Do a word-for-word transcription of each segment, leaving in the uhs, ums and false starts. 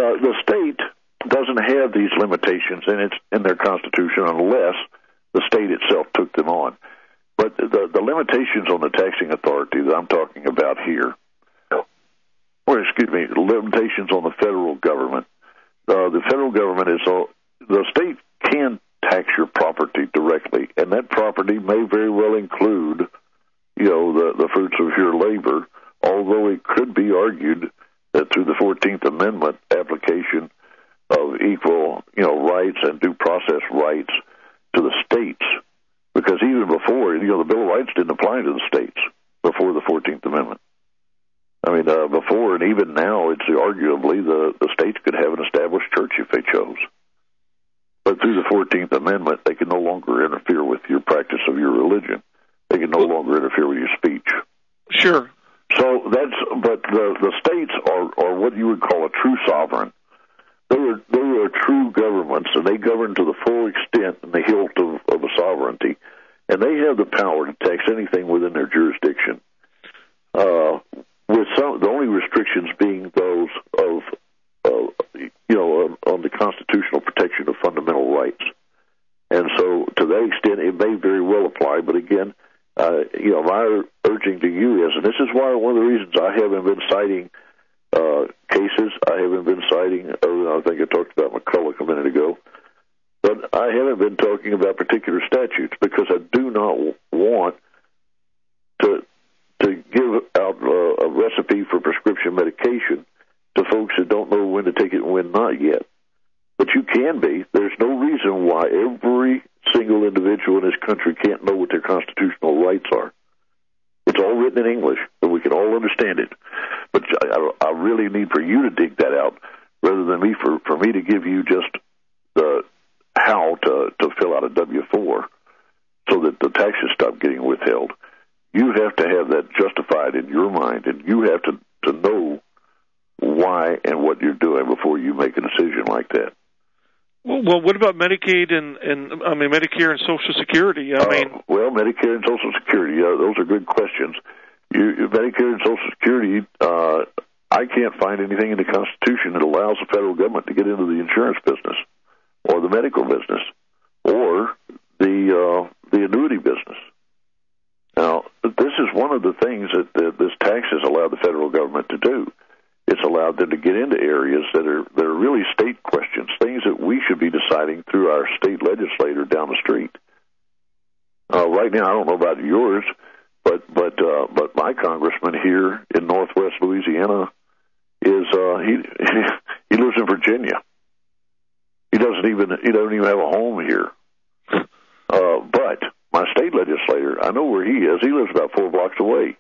uh, the state doesn't have these limitations in its in their constitution unless the state itself took them on. But the, the limitations on the taxing authority that I'm talking about here, or excuse me, the limitations on the federal government. Uh, the federal government is all, the state can tax your property directly, and that property may very well include, you know, the, the fruits of your labor, although it could be argued that through the fourteenth Amendment application of equal, you know, rights and due process rights to the states, because even before, you know, the Bill of Rights didn't apply to the states before the fourteenth Amendment. I mean, uh, before and even now, it's arguably the, the states could have an established church if they chose. But through the fourteenth Amendment, they can no longer interfere with your practice of your religion. They can no longer interfere with your speech. Sure. So that's, but the, the states are, are what you would call a true sovereign. They are, they are true governments, and they govern to the full extent and the hilt of, of a sovereignty. And they have the power to tax anything within their jurisdiction. Uh, with some, the only restrictions being those of, uh, you know, on, on the constitutional protection of fundamental rights. And so, to that extent, it may very well apply. But again, uh, you know, my urging to you is, and this is why one of the reasons I haven't been citing uh, cases, I haven't been citing, uh, I think I talked about McCulloch a minute ago, but I haven't been talking about particular statutes because I do not want to to give out uh, a recipe for prescription medication to folks that don't know when to take it and when not yet. But you can be. There's no reason why every single individual in this country can't know what their constitutional rights are. It's all written in English, and we can all understand it. But I, I really need for you to dig that out rather than me for, for me to give you just the how to, to fill out a W four so that the taxes stop getting withheld. You have to have that justified in your mind, and you have to, to know why and what you're doing before you make a decision like that. Well, well what about Medicaid and, and I mean Medicare and Social Security? I mean, uh, well, Medicare and Social Security, uh, those are good questions. You, Medicare and Social Security, uh, I can't find anything in the Constitution that allows the federal government to get into the insurance business or the medical business or the uh, the annuity business. Now, this is one of the things that, that this tax has allowed the federal government to do. It's allowed them to get into areas that are that are really state questions, things that we should be deciding through our state legislator down the street. Uh, right now, I don't know about yours, but but uh, but my congressman here in Northwest Louisiana is uh, he he lives in Virginia. He doesn't even he doesn't even have a home here. Uh, but my state legislator, I know where he is. He lives about four blocks away.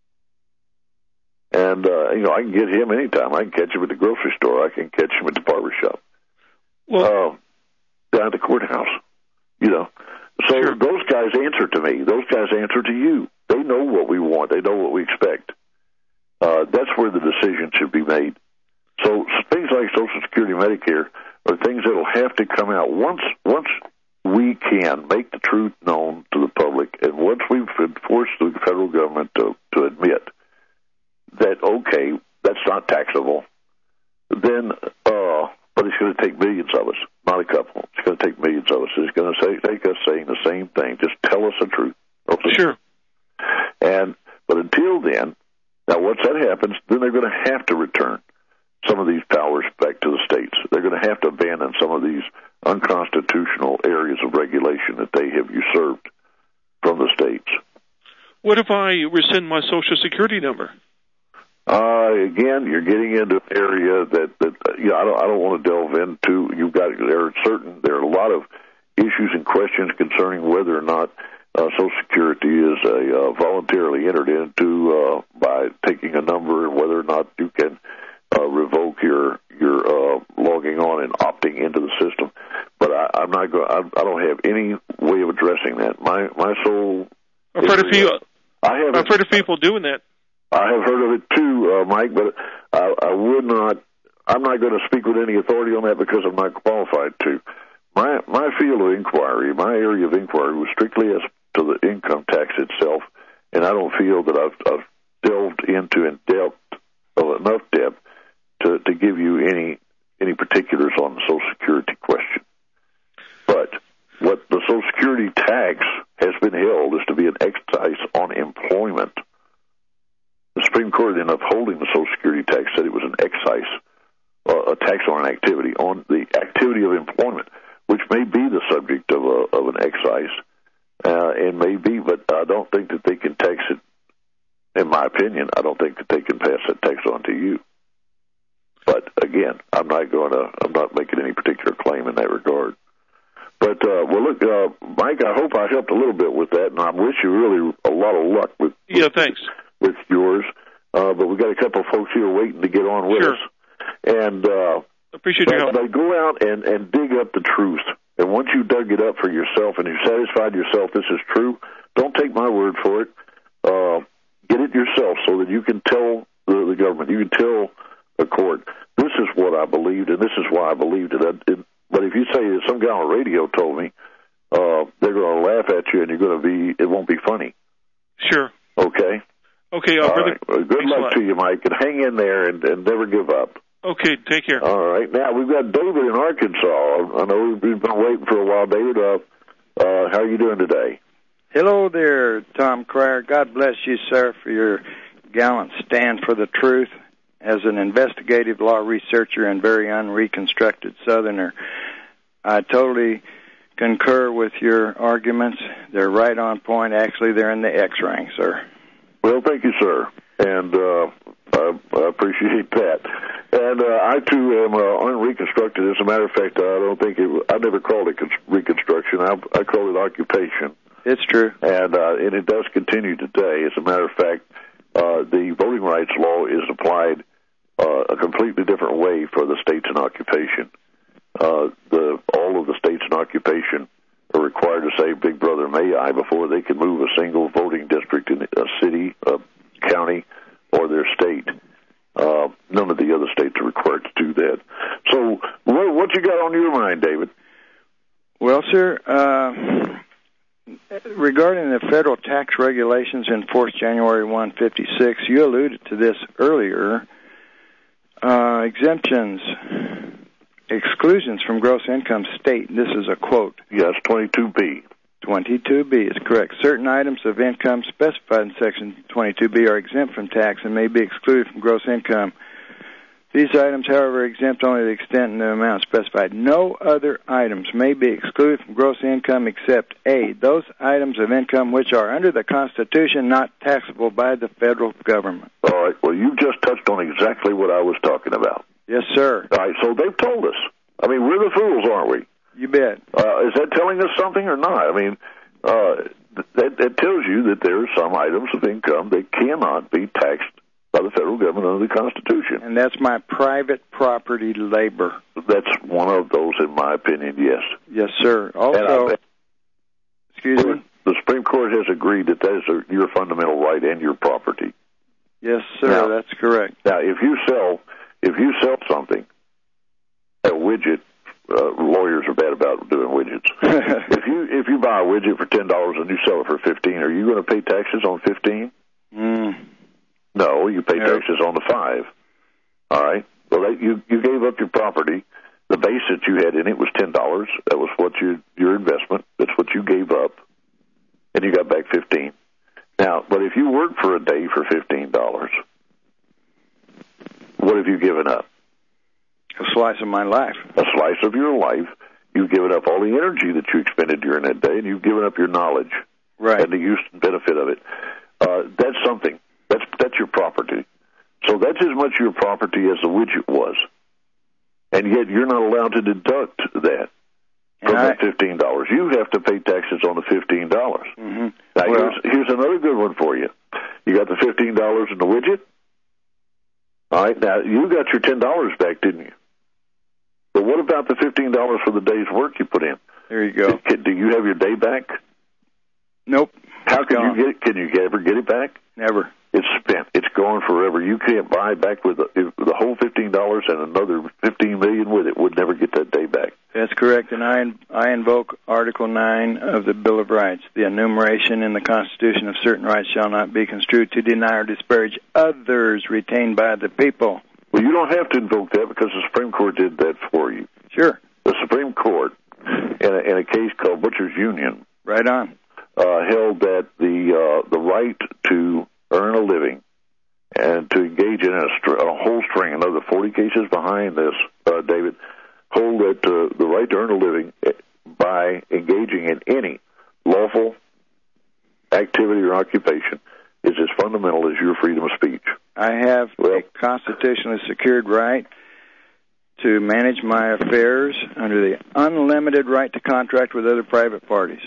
And, uh, you know, I can get him anytime. I can catch him at the grocery store. I can catch him at the barber shop. Well, uh, down at the courthouse, you know. So sure. Those guys answer to me. Those guys answer to you. They know what we want. They know what we expect. Uh, that's where the decision should be made. So things like Social Security and Medicare are things that will have to come out once once we can make the truth known to the public, and once we've forced the federal government to, to admit that, okay, that's not taxable, then, uh, but it's going to take millions of us, not a couple. It's going to take millions of us. It's going to say, take us saying the same thing. Just tell us the truth. Okay? Sure. And, but until then, now once that happens, then they're going to have to return some of these powers back to the states. They're going to have to abandon some of these unconstitutional areas of regulation that they have usurped from the states. What if I rescind my Social Security number? Uh, again, you're getting into an area that, that you know, I don't, I don't want to delve into. You've got, there are certain, there are a lot of issues and questions concerning whether or not uh, Social Security is a, uh, voluntarily entered into uh, by taking a number, and whether or not you can uh, revoke your your uh, logging on and opting into the system. But I, I'm not going. I, I don't have any way of addressing that. My my sole. I've heard of people. I have. I've heard of people doing that. I have heard of it too, uh, Mike, but I, I would not, I'm not going to speak with any authority on that because I'm not qualified to. My my field of inquiry, my area of inquiry was strictly as to the income tax itself, and I don't feel that I've, I've delved into in depth, well, enough depth to, to give you any a tax on an activity, on the activity of employment, which may be the subject of a, of an excise, uh, and may be, but I don't think that they can tax it. In my opinion, I don't think that they can pass that tax on to you. But again, I'm not going to. I'm not making any particular claim in that regard. But uh, well, look, uh, Mike, I hope I helped a little bit with that, and I wish you really a lot of luck with. Yeah, with, thanks. With yours, uh, but we've got a couple of folks here waiting to get on with sure. us, and uh, appreciate your help. They go out and, and dig up the truth, and once you dug it up for yourself and you satisfied yourself this is true, don't take my word for it. Uh, get it yourself so that you can tell the, the government, you can tell the court, this is what I believed, and this is why I believed it. I, it but if you say that some guy on the radio told me, uh, they're going to laugh at you, and you're going to be, it won't be funny. Sure. Okay. Okay, uh, All brother. Right. Well, good luck to you, Mike, and hang in there and, and never give up. Okay, take care. All right. Now, we've got David in Arkansas. I know we've been waiting for a while. David, uh, uh, how are you doing today? Hello there, Tom Cryer. God bless you, sir, for your gallant stand for the truth. As an investigative law researcher and very unreconstructed Southerner, I totally concur with your arguments. They're right on point. Actually, they're in the X rank, sir. Well, thank you, sir, and uh, I, I appreciate that. And uh, I, too, am uh, unreconstructed. As a matter of fact, I don't think it, I never called it reconstruction. I, I called it occupation. It's true. And, uh, and it does continue today. As a matter of fact, uh, the voting rights law is applied uh, a completely different way for the states in occupation. Uh, the, all of the states in occupation are required to say, Big Brother, may I, before they can move a single voting district in a city, a county, or their state. Uh, none of the other states are required to do that. So what, what you got on your mind, David? Well, sir, uh, regarding the federal tax regulations enforced January first, fifty-six, you alluded to this earlier. Uh, exemptions, exclusions from gross income state. This is a quote. Yes, twenty-two B. twenty-two B is correct. Certain items of income specified in Section twenty-two B are exempt from tax and may be excluded from gross income. These items, however, are exempt only to the extent and the amount specified. No other items may be excluded from gross income except A, those items of income which are under the Constitution not taxable by the federal government. All right. Well, you just touched on exactly what I was talking about. Yes, sir. All right. So they've told us. I mean, we're the fools, aren't we? You bet. Uh, is that telling us something or not? I mean, uh, that, that tells you that there are some items of income that cannot be taxed by the federal government under the Constitution. And that's my private property labor. That's one of those, in my opinion, yes. Yes, sir. Also, I, excuse me? The Supreme Court has agreed that that is a, your fundamental right and your property. Yes, sir, now, that's correct. Now, if you sell, if you sell something, a widget, uh, lawyers are bad about doing widgets. if you if you buy a widget for ten dollars and you sell it for fifteen, are you going to pay taxes on fifteen? Mm. No, you pay Yep. taxes on the five. All right. Well, that, you you gave up your property. The base that you had in it was ten dollars. That was what your your investment. That's what you gave up, and you got back fifteen. Now, but if you work for a day for fifteen dollars, what have you given up? A slice of my life. A slice of your life. You've given up all the energy that you expended during that day, and you've given up your knowledge Right. and the use and benefit of it. Uh, that's something. That's that's your property. So that's as much your property as the widget was, and yet you're not allowed to deduct that from I, that fifteen dollars. You have to pay taxes on the fifteen dollars. Mm-hmm. Now well, here's here's another good one for you. You got the fifteen dollars in the widget. All right. Now you got your ten dollars back, didn't you? But what about the fifteen dollars for the day's work you put in? There you go. Do, do you have your day back? Nope. How can gone. you get it? Can you ever get it back? Never. It's spent. It's gone forever. You can't buy it back with the, the whole fifteen dollars and another fifteen million with it. Would never get that day back. That's correct, and I I invoke Article nine of the Bill of Rights. The enumeration in the Constitution of certain rights shall not be construed to deny or disparage others retained by the people. Well, you don't have to invoke that because the Supreme Court did that for you. Sure. The Supreme Court, in a, in a case called Butcher's Union, Right on. uh, held that the uh, the right to earn a living and to engage in a, str- a whole string, another forty cases behind behind this, uh, David, hold that uh, the right to earn a living by engaging in any lawful activity or occupation is as fundamental as your freedom of speech. I have well, a constitutionally secured right to manage my affairs under the unlimited right to contract with other private parties.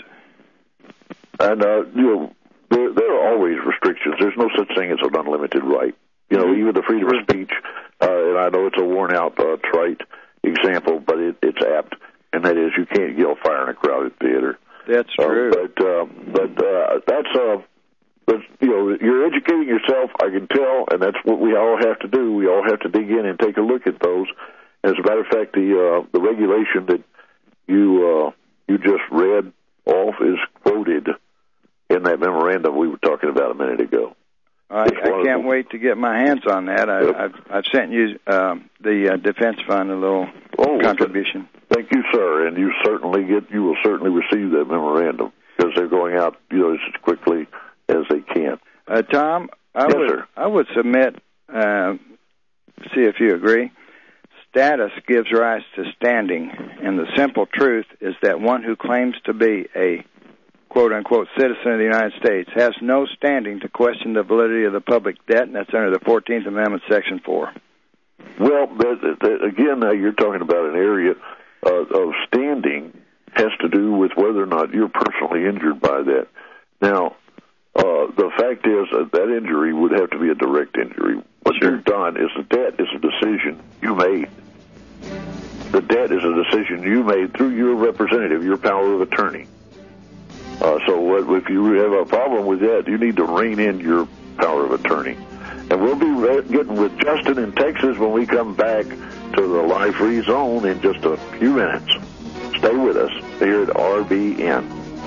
And, uh, you know, there, there are always restrictions. There's no such thing as an unlimited right. You know, even the freedom of speech, uh, and I know it's a worn-out, uh, trite example, but it, it's apt, and that is you can't yell fire in a crowded theater. That's true. Uh, but uh, but uh, that's, uh, but, you know, you're educating yourself, I can tell, and that's what we all have to do. We all have to dig in and take a look at those. As a matter of fact, the uh, the regulation that you uh, you just read off is quoted in that memorandum we were talking about a minute ago. I, I can't wait to get my hands on that. I, Yep. I've I've sent you um, the uh, defense fund a little Oh, contribution. Thank you, sir, and you certainly get you will certainly receive that memorandum because they're going out, you know, as quickly as they can. Uh, Tom, I Yes, would sir. I would submit. Uh, see if you agree. Status gives rise to standing, and the simple truth is that one who claims to be a quote-unquote citizen of the United States has no standing to question the validity of the public debt, and that's under the fourteenth Amendment, Section four. Well, that, that, again, now you're talking about an area uh, of standing has to do with whether or not you're personally injured by that. Now, uh, the fact is that that injury would have to be a direct injury. What Sure. you've done is the debt is a decision you made. The debt is a decision you made through your representative, your power of attorney. Uh, so what, if you have a problem with that, you need to rein in your power of attorney. And we'll be re- getting with Justin in Texas when we come back to the Live Free Zone in just a few minutes. Stay with us here at R B N.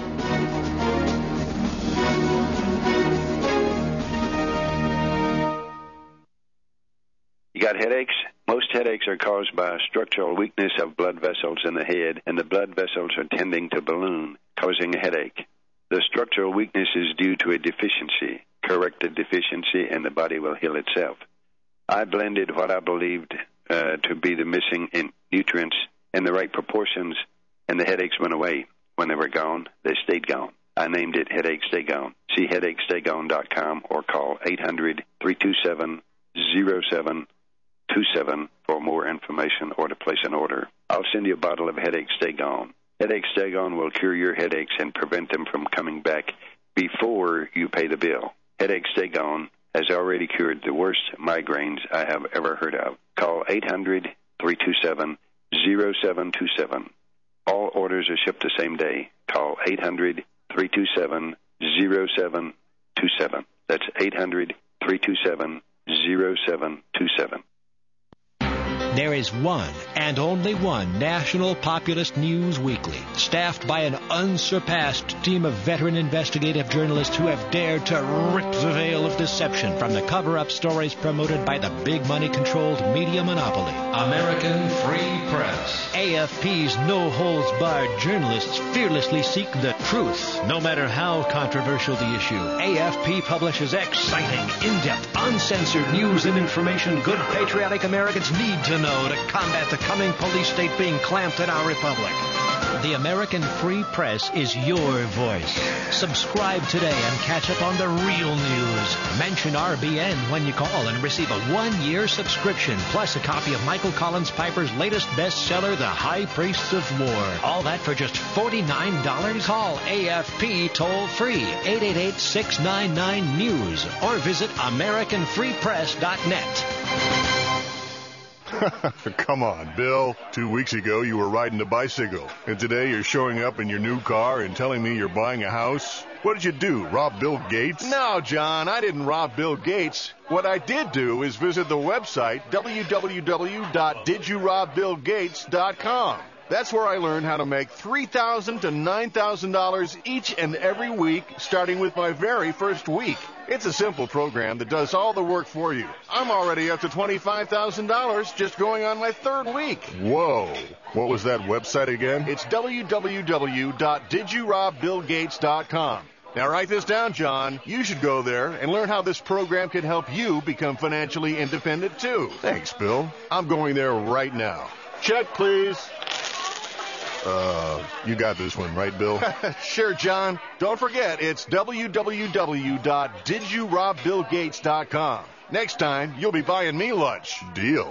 You got headaches? Most headaches are caused by a structural weakness of blood vessels in the head, and the blood vessels are tending to balloon, causing a headache. The structural weakness is due to a deficiency. Correct the deficiency, and the body will heal itself. I blended what I believed uh, to be the missing in nutrients in the right proportions, and the headaches went away. When they were gone, they stayed gone. I named it Headache Stay Gone. See headache stay gone dot com or call eight hundred, three two seven, zero seven two seven for more information or to place an order. I'll send you a bottle of Headache Stay Gone. Headache Stay Gone will cure your headaches and prevent them from coming back before you pay the bill. Headache Stay Gone has already cured the worst migraines I have ever heard of. Call eight hundred, three two seven, zero seven two seven. All orders are shipped the same day. Call eight hundred, three two seven, zero seven two seven. That's eight hundred, three two seven, zero seven two seven. There is one and only one National Populist News Weekly, staffed by an unsurpassed team of veteran investigative journalists who have dared to rip the veil of deception from the cover-up stories promoted by the big money-controlled media monopoly. American Free Press. A F P's no-holds-barred journalists fearlessly seek the truth, no matter how controversial the issue. A F P publishes exciting, in-depth, uncensored news and information good patriotic Americans need to know to combat the coming police state being clamped in our republic. The American Free Press is your voice. Subscribe today and catch up on the real news. Mention R B N when you call and receive a one-year subscription, plus a copy of Michael Collins Piper's latest bestseller, The High Priests of War. All that for just forty-nine dollars. Call A F P toll-free, eight eight eight, six nine nine, news, or visit american free press dot net. Come on, Bill. Two weeks ago, you were riding a bicycle. And today, you're showing up in your new car and telling me you're buying a house? What did you do, rob Bill Gates? No, John, I didn't rob Bill Gates. What I did do is visit the website, w w w dot did you rob bill gates dot com. That's where I learned how to make three thousand dollars to nine thousand dollars each and every week, starting with my very first week. It's a simple program that does all the work for you. I'm already up to twenty-five thousand dollars just going on my third week. Whoa. What was that website again? It's w w w dot did you rob bill gates dot com. Now write this down, John. You should go there and learn how this program can help you become financially independent, too. Thanks, Bill. I'm going there right now. Check, please. Uh, you got this one, right, Bill? Sure, John. Don't forget, it's w w w dot did you rob bill gates dot com. Next time, you'll be buying me lunch. Deal.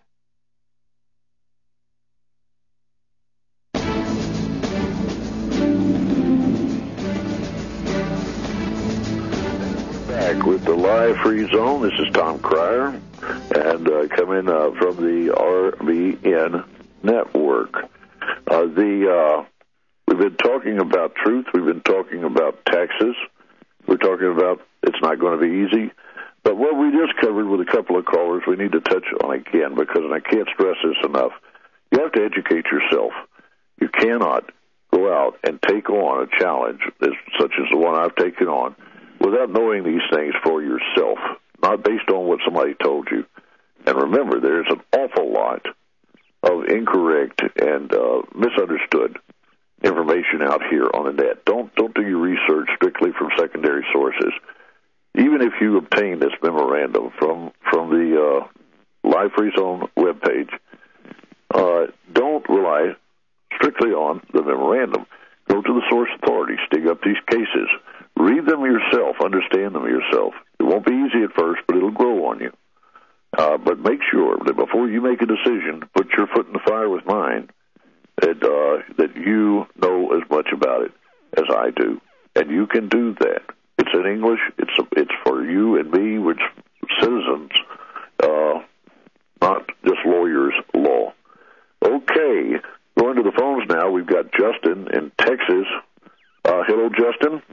Back with the live free zone. This is Tom Cryer, and uh, coming uh, from the R B N network. Uh, the uh, we've been talking about truth. We've been talking about taxes. We're talking about it's not going to be easy. But what we just covered with a couple of callers, we need to touch on again, because, and I can't stress this enough, you have to educate yourself. You cannot go out and take on a challenge such as the one I've taken on without knowing these things for yourself, not based on what somebody told you. And remember, there's an awful lot of incorrect and uh, misunderstood information out here on the net. Don't don't do your research strictly from secondary sources. Even if you obtain this memorandum from from the uh, Live Free Zone webpage, uh, don't rely strictly on the memorandum. Go to the source authorities, dig up these cases, read them yourself, understand them yourself. It won't be easy at first, but it'll grow on you. Uh, but make sure that before you make a decision, put your foot in the fire with mine, that uh, that you know as much about it as I do, and you can do that. It's in English. It's it's for you and me, which citizens, uh, not just lawyers' law. Okay, going to the phones now. We've got Justin in Texas. Uh, hello, Justin.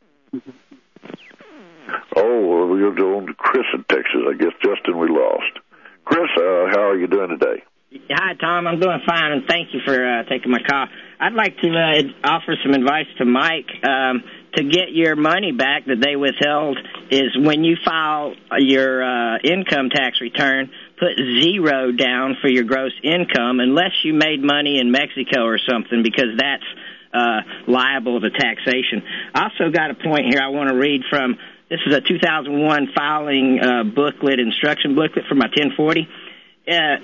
Oh, we're going to Chris in Texas. I guess, Justin, we lost. Chris, uh, how are you doing today? Hi, Tom. I'm doing fine, and thank you for uh, taking my call. I'd like to uh, offer some advice to Mike. Um, to get your money back that they withheld is when you file your uh, income tax return, put zero down for your gross income unless you made money in Mexico or something, because that's uh, liable to taxation. I also got a point here I want to read from. This is a two thousand one filing uh, booklet, instruction booklet for my ten forty. Uh,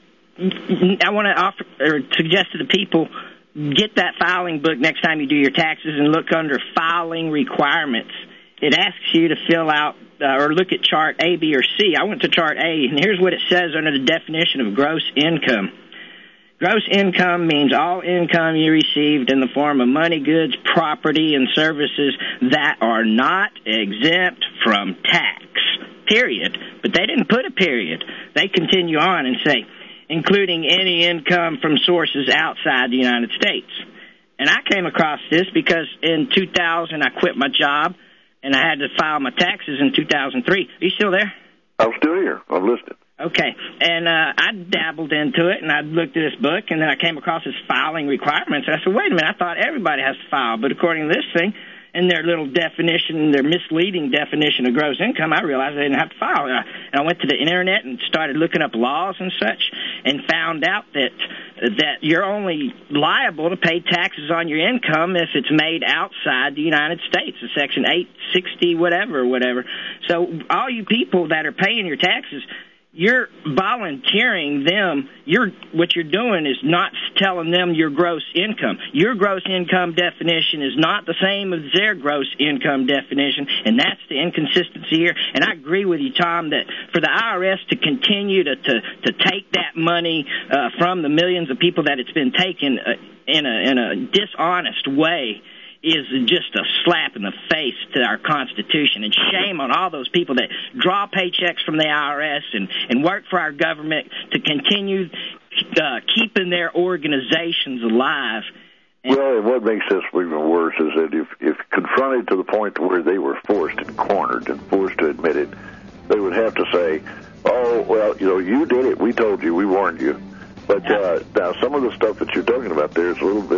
I want to offer or suggest to the people, get that filing book next time you do your taxes and look under filing requirements. It asks you to fill out uh, or look at chart A, B, or C. I went to chart A, and here's what it says under the definition of gross income. Gross income means all income you received in the form of money, goods, property, and services that are not exempt from tax, period. But they didn't put a period. They continue on and say, including any income from sources outside the United States. And I came across this because in two thousand I quit my job, and I had to file my taxes in two thousand three. Are you still there? I'm still here. I'm listening. Okay, and uh, I dabbled into it, and I looked at this book, and then I came across this filing requirements. I said, wait a minute, I thought everybody has to file, but according to this thing, in their little definition, their misleading definition of gross income, I realized I didn't have to file. And I went to the internet and started looking up laws and such, and found out that that you're only liable to pay taxes on your income if it's made outside the United States, a Section eight sixty whatever, whatever. So all you people that are paying your taxes, you're volunteering them. You're what you're doing is not telling them your gross income. Your gross income definition is not the same as their gross income definition, and that's the inconsistency here. And I agree with you, Tom, that for the I R S to continue to to, to take that money uh, from the millions of people that it's been taken uh, in a in a dishonest way is just a slap in the face to our Constitution, and shame on all those people that draw paychecks from the I R S and, and work for our government to continue uh, keeping their organizations alive. And well, and what makes this even worse is that if, if confronted to the point where they were forced and cornered and forced to admit it, they would have to say, oh, well, you know, you did it. We told you. We warned you. But uh, now some of the stuff that you're talking about there is a little bit,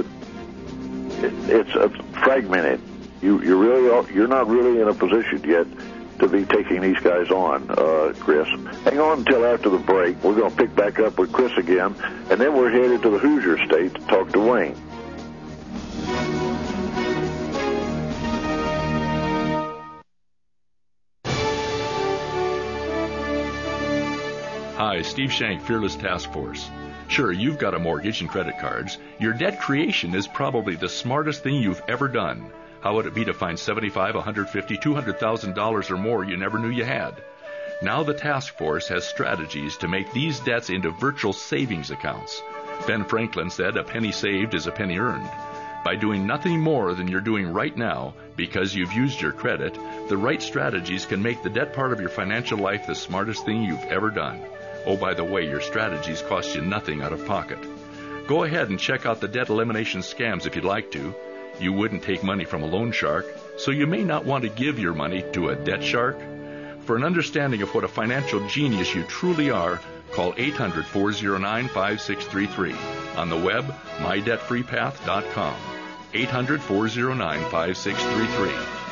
It, it's uh, fragmented. You, you're really, you're not really in a position yet to be taking these guys on, uh, Chris. Hang on until after the break. We're going to pick back up with Chris again, and then we're headed to the Hoosier State to talk to Wayne. by Steve Shank, Fearless Task Force. Sure, you've got a mortgage and credit cards. Your debt creation is probably the smartest thing you've ever done. How would it be to find seventy-five, one hundred fifty, two hundred thousand dollars or more you never knew you had? Now the task force has strategies to make these debts into virtual savings accounts. Ben Franklin said a penny saved is a penny earned. By doing nothing more than you're doing right now because you've used your credit, the right strategies can make the debt part of your financial life the smartest thing you've ever done. Oh, by the way, your strategies cost you nothing out of pocket. Go ahead and check out the debt elimination scams if you'd like to. You wouldn't take money from a loan shark, so you may not want to give your money to a debt shark. For an understanding of what a financial genius you truly are, call eight hundred, four oh nine, five six three three. On the web, my debt free path dot com. eight hundred, four oh nine, five six three three.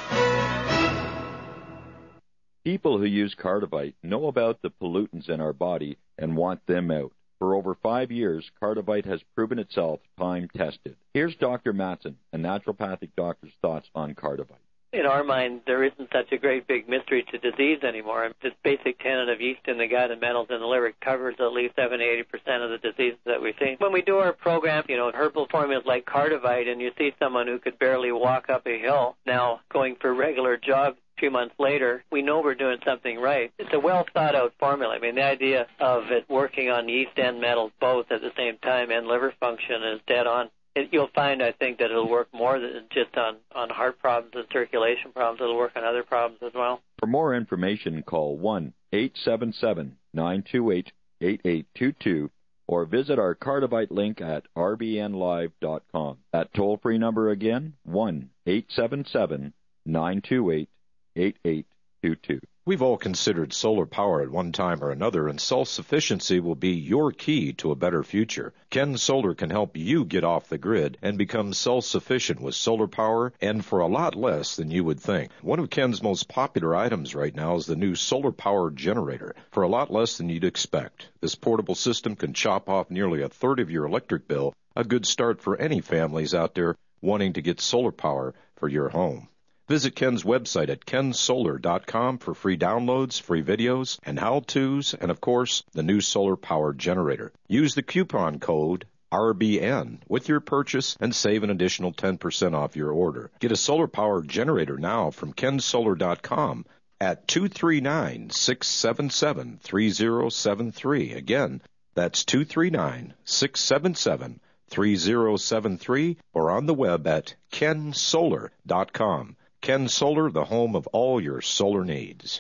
People who use Cardivite know about the pollutants in our body and want them out. For over five years, Cardivite has proven itself time-tested. Here's Doctor Matson, a naturopathic doctor's thoughts on Cardivite. In our mind, there isn't such a great big mystery to disease anymore. This basic tenet of yeast in the gut and metals in the liver covers at least seventy to eighty percent of the diseases that we see. When we do our program, you know, herbal formulas like Cardivite, and you see someone who could barely walk up a hill now going for regular jogs a few months later, we know we're doing something right. It's a well-thought-out formula. I mean, the idea of it working on yeast and metals both at the same time and liver function is dead on. It, you'll find, I think, that it'll work more than just on, on heart problems and circulation problems. It'll work on other problems as well. For more information, call one eight seven seven, nine two eight, eight eight two two or visit our Cardivite link at r b n live dot com. That toll-free number again, one eight seven seven, nine two eight, eight eight two two. We've all considered solar power at one time or another, and self-sufficiency will be your key to a better future. Ken Solar can help you get off the grid and become self-sufficient with solar power, and for a lot less than you would think. One of Ken's most popular items right now is the new solar power generator, for a lot less than you'd expect. This portable system can chop off nearly a third of your electric bill, a good start for any families out there wanting to get solar power for your home. Visit Ken's website at ken solar dot com for free downloads, free videos, and how-tos, and, of course, the new solar power generator. Use the coupon code R B N with your purchase and save an additional ten percent off your order. Get a solar power generator now from ken solar dot com at two three nine, six seven seven, three zero seven three. Again, that's two three nine, six seven seven, three zero seven three or on the web at ken solar dot com. Ken Solar, the home of all your solar needs.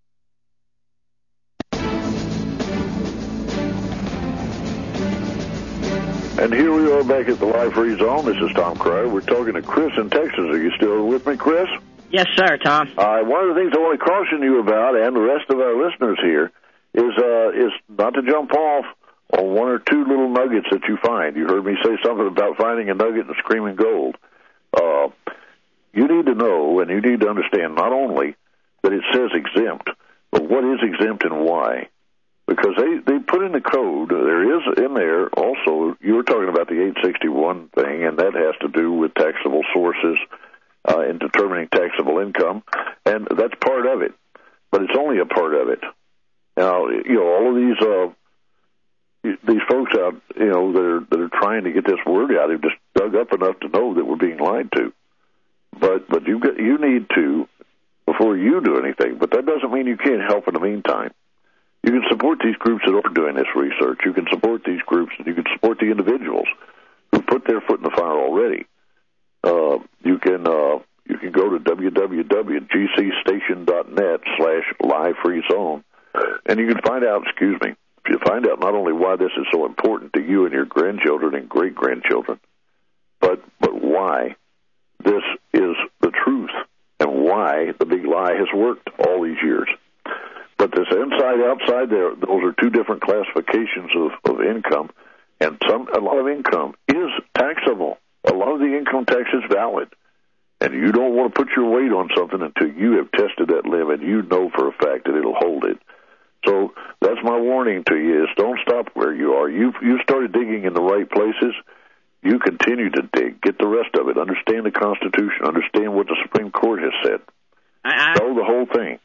And here we are back at the Live Free Zone. This is Tom Cryer. We're talking to Chris in Texas. Are you still with me, Chris? Yes, sir, Tom. Uh, one of the things I want to caution you about, and the rest of our listeners here, is uh, is not to jump off on one or two little nuggets that you find. You heard me say something about finding a nugget in screaming gold. Uh, you need to know and you need to understand not only that it says exempt, but what is exempt and why. Because they, they put in the code, there is in there also, you were talking about the eight sixty-one thing, and that has to do with taxable sources uh, in determining taxable income, and that's part of it. But it's only a part of it. Now, you know, all of these uh, these folks out, you know, that are, that are trying to get this word out, have just dug up enough to know that we're being lied to. But but you get, you need to, before you do anything, but that doesn't mean you can't help in the meantime. You can support these groups that are doing this research. You can support these groups, and you can support the individuals who put their foot in the fire already. Uh, you can uh, you can go to w w w dot g c station dot net slash live free zone, and you can find out. Excuse me. You find out not only why this is so important to you and your grandchildren and great grandchildren, but but why this is the truth and why the big lie has worked all these years. But this inside, outside, there, those are two different classifications of, of income, and some a lot of income is taxable. A lot of the income tax is valid, and you don't want to put your weight on something until you have tested that limit. You know for a fact that it'll hold it. So that's my warning to you: is don't stop where you are. You you started digging in the right places. You continue to dig. Get the rest of it. Understand the Constitution. Understand what the Supreme Court has said. I, I... Know the whole thing.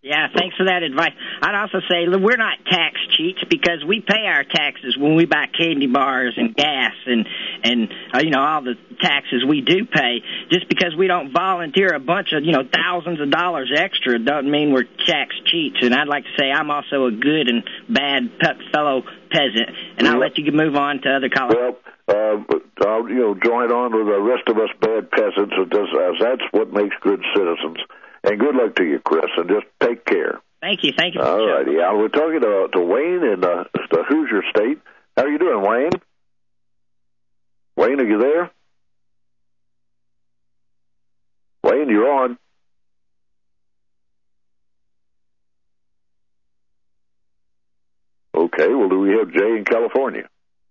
Yeah, thanks for that advice. I'd also say look, we're not tax cheats because we pay our taxes when we buy candy bars and gas and, and uh, you know, all the taxes we do pay. Just because we don't volunteer a bunch of, you know, thousands of dollars extra doesn't mean we're tax cheats. And I'd like to say I'm also a good and bad pe- fellow peasant. And I'll let you move on to other callers. Well, uh, I'll, you know, join on with the rest of us bad peasants, as that's what makes good citizens. And good luck to you, Chris, and just take care. Thank you. Thank you. For All righty. Yeah, we're talking to, to Wayne in uh, the Hoosier State. How are you doing, Wayne? Wayne, are you there? Wayne, you're on. Okay, well, do we have Jay in California?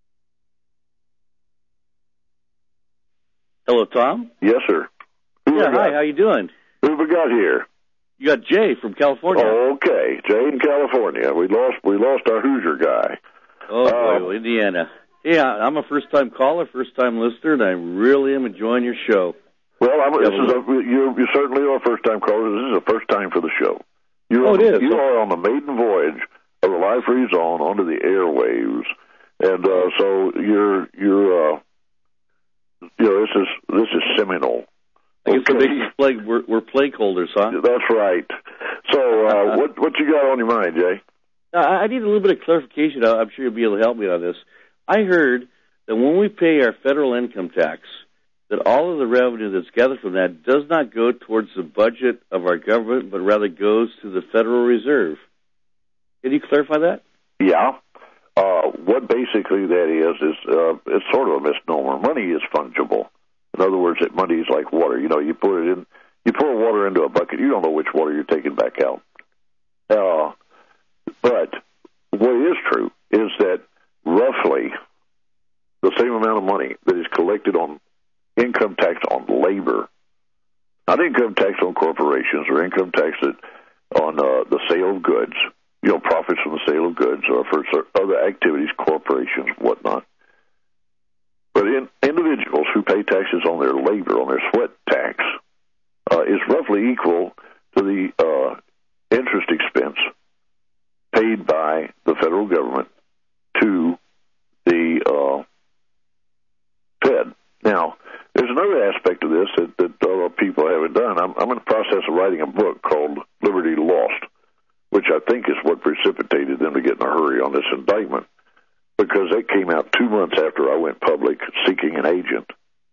Hello, Tom? Yes, sir. Who yeah, hi, how you doing? Who we got here? You got Jay from California. Okay, Jay in California. We lost we lost our Hoosier guy. Oh, uh, boy, Indiana. Yeah, I'm a first-time caller, first-time listener, and I really am enjoying your show. Well, I'm, this is a, you, you certainly are a first-time caller. This is the first time for the show. You're oh, on, it is. You are on the maiden voyage of the Live Free Zone onto the airwaves, and uh, so you're you're uh, you know this is this is seminal. I guess okay. Plague, we're, we're plague holders, huh? That's right. So, uh, what what you got on your mind, Jay? I, I need a little bit of clarification. I'm sure you'll be able to help me on this. I heard that when we pay our federal income tax, that all of the revenue that's gathered from that does not go towards the budget of our government, but rather goes to the Federal Reserve. Can you clarify that? Yeah. Uh, what basically that is, is uh, it's sort of a misnomer. Money is fungible. In other words, that money is like water. You know, you put it in, you pour water into a bucket, you don't know which water you're taking back out. Uh, but what is true is that roughly the same amount of money that is collected on income tax on labor, not income tax on corporations or income tax on uh, the sale of goods, you know, profits from the sale of goods or for other activities, corporations, whatnot. But in, individuals who pay taxes on their labor, on their sweat tax, uh, is roughly equal to the uh, interest expense paid by the federal government to the uh, Fed. Now, there's another aspect of this that, that other people haven't done. I'm, I'm in the process of writing a book called Liberty Lost, which I think is what precipitated them to get in a hurry on this indictment, because that came out two months after I went public seeking an agent.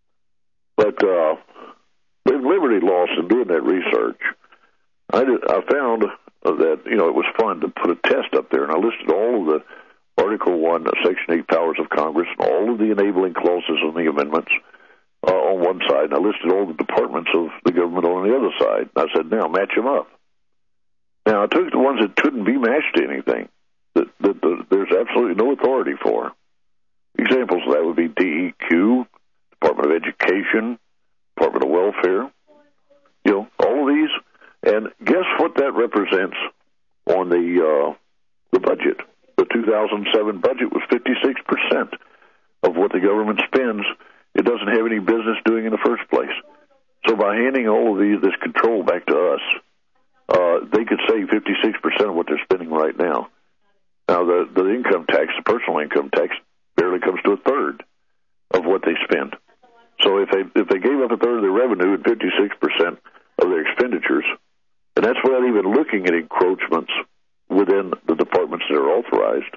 But uh, with Liberty Lost and doing that research, I, did, I found that, you know, it was fun to put a test up there, and I listed all of the Article one, Section eight powers of Congress, and all of the enabling clauses in the amendments uh, on one side, and I listed all the departments of the government on the other side. And I said, now, match them up. Now, I took the ones that couldn't be matched to anything, that, that, that there's absolutely no authority for. Examples of that would be D E Q, Department of Education, Department of Welfare, you know, all of these. And guess what that represents on the uh, the budget? The two thousand seven budget was fifty-six percent of what the government spends. It doesn't have any business doing in the first place. So by handing all of these, this control back to us, uh, they could save fifty-six percent of what they're spending right now. Now, the, the income tax, the personal income tax, barely comes to a third of what they spend. So if they if they gave up a third of their revenue and fifty-six percent of their expenditures, and that's without even looking at encroachments within the departments that are authorized,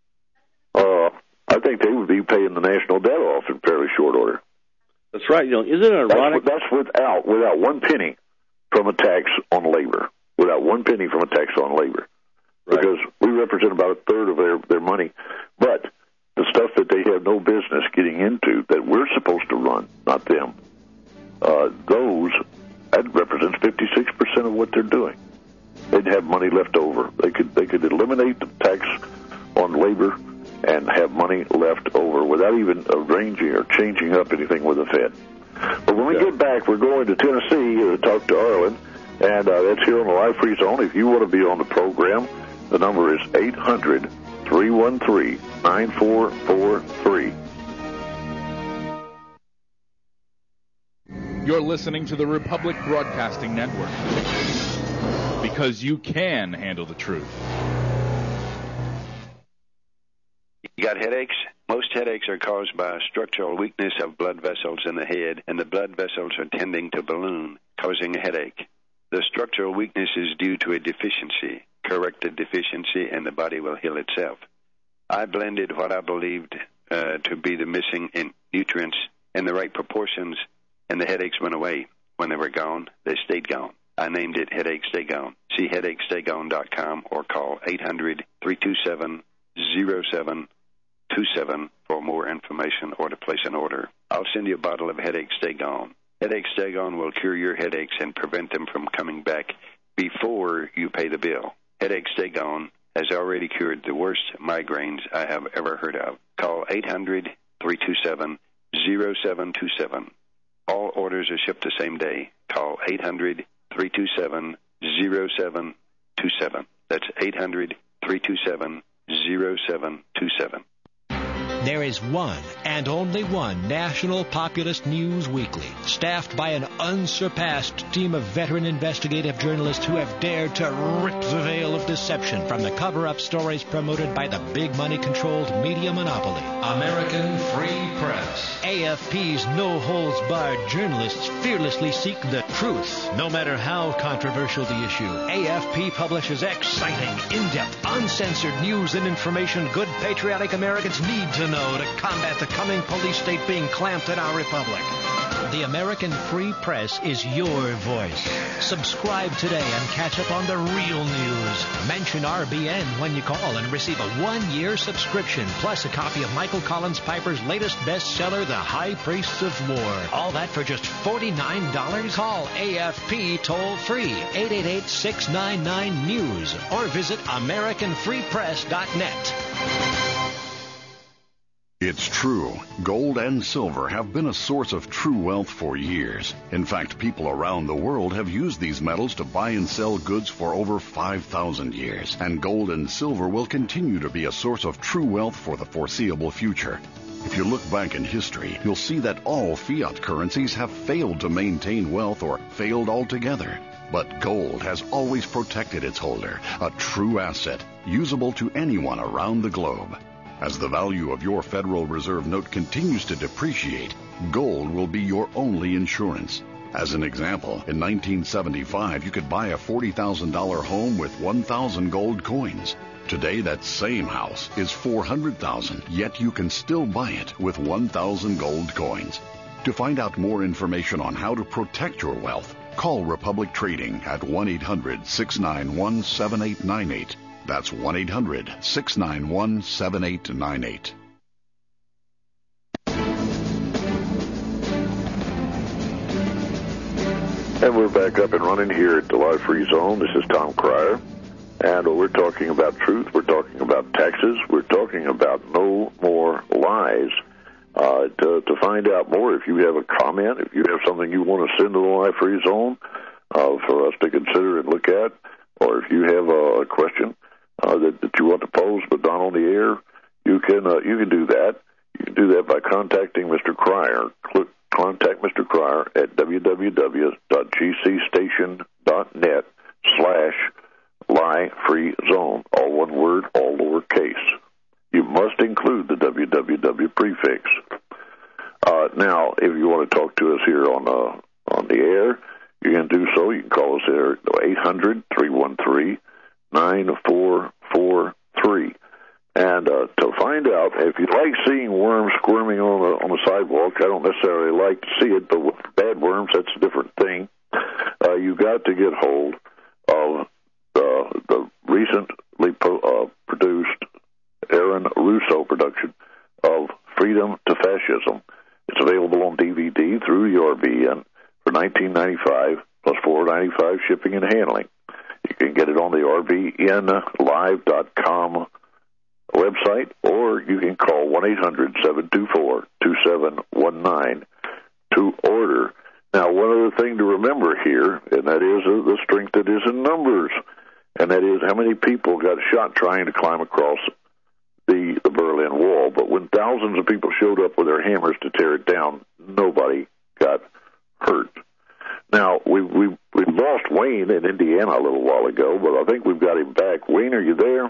uh, I think they would be paying the national debt off in fairly short order. That's right. You know, isn't it ironic? That's, that's without without one penny from a tax on labor. Without one penny from a tax on labor. Right. Because we represent about a third of their, their money. But the stuff that they have no business getting into, that we're supposed to run, not them, uh, those, that represents fifty-six percent of what they're doing. They'd have money left over. They could they could eliminate the tax on labor and have money left over without even arranging or changing up anything with the Fed. But when we get back, we're going to Tennessee to talk to Arlen, and uh, that's here on the Live Free Zone. If you want to be on the program, the number is eight hundred, three one three, nine four four three. You're listening to the Republic Broadcasting Network. because you can handle the truth. You got headaches? Most headaches are caused by a structural weakness of blood vessels in the head, and the blood vessels are tending to balloon, causing a headache. The structural weakness is due to a deficiency. Correct the deficiency, and the body will heal itself. I blended what I believed uh, to be the missing in nutrients in the right proportions, and the headaches went away. When they were gone, they stayed gone. I named it Headache Stay Gone. See headache stay gone dot com or call eight hundred, three two seven, zero seven two seven for more information or to place an order. I'll send you a bottle of Headache Stay Gone. Headache Stay Gone will cure your headaches and prevent them from coming back before you pay the bill. Headache Stay Gone has already cured the worst migraines I have ever heard of. Call eight hundred, three two seven, zero seven two seven. All orders are shipped the same day. Call eight hundred, three two seven, zero seven two seven. That's eight hundred, three two seven, zero seven two seven. There is one and only one National Populist News Weekly, staffed by an unsurpassed team of veteran investigative journalists who have dared to rip the veil of deception from the cover-up stories promoted by the big money-controlled media monopoly. American Free Press. A F P's no-holds-barred journalists fearlessly seek the truth, no matter how controversial the issue. A F P publishes exciting, in-depth, uncensored news and information good patriotic Americans need to know to combat the coming police state being clamped in our republic. The American Free Press is your voice. Subscribe today and catch up on the real news. Mention R B N when you call and receive a one-year subscription, plus a copy of Michael Collins Piper's latest bestseller, The High Priests of War. All that for just forty-nine dollars. Call A F P toll-free, eight eight eight, six nine nine, news, or visit american free press dot net. It's true. Gold and silver have been a source of true wealth for years. In fact, people around the world have used these metals to buy and sell goods for over five thousand years. And gold and silver will continue to be a source of true wealth for the foreseeable future. If you look back in history, you'll see that all fiat currencies have failed to maintain wealth or failed altogether. But gold has always protected its holder, a true asset, usable to anyone around the globe. As the value of your Federal Reserve note continues to depreciate, gold will be your only insurance. As an example, in nineteen seventy-five, you could buy a forty thousand dollars home with one thousand gold coins. Today, that same house is four hundred thousand dollars, yet you can still buy it with one thousand gold coins. To find out more information on how to protect your wealth, call Republic Trading at one eight hundred, six nine one, seven eight nine eight. That's one eight hundred, six nine one, seven eight nine eight. And we're back up and running here at the Live Free Zone. This is Tom Cryer. And we're talking about truth. We're talking about taxes. We're talking about no more lies. Uh, to, to find out more, if you have a comment, if you have something you want to send to the Live Free Zone uh, for us to consider and look at, or if you have a question, Uh, that, that you want to pose but not on the air, you can uh, you can do that. You can do that by contacting Mister Cryer. Click, contact Mister Cryer at w w w dot g c station dot net slash lie free zone. All one word, all lowercase. You must include the W W W prefix. Uh, now, if you want to talk to us here on uh, on the air, you can do so. You can call us there at eight hundred, three one three, nine four four three. And uh, to find out, if you like seeing worms squirming on the on the sidewalk, I don't necessarily like to see it, but with bad worms, that's a different thing. Uh, you got to get hold of uh, the recently po- uh, produced Aaron Russo production of Freedom to Fascism. It's available on D V D through the R B N for nineteen ninety-five dollars plus four dollars and ninety-five cents shipping and handling. You can get it on the R B N live dot com website, or you can call one eight hundred, seven two four, two seven one nine to order. Now, one other thing to remember here, and that is the strength that is in numbers, and that is how many people got shot trying to climb across the, the Berlin Wall. But when thousands of people showed up with their hammers to tear it down, nobody got hurt. Now, we, we, we've lost Wayne in Indiana a little while ago, but I think we've got him back. Wayne, are you there?